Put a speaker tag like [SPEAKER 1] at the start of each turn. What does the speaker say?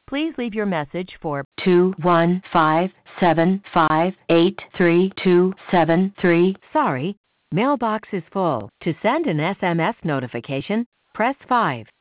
[SPEAKER 1] Please leave your message for 21575832273. Sorry, mailbox is full. To send an SMS notification, press 5.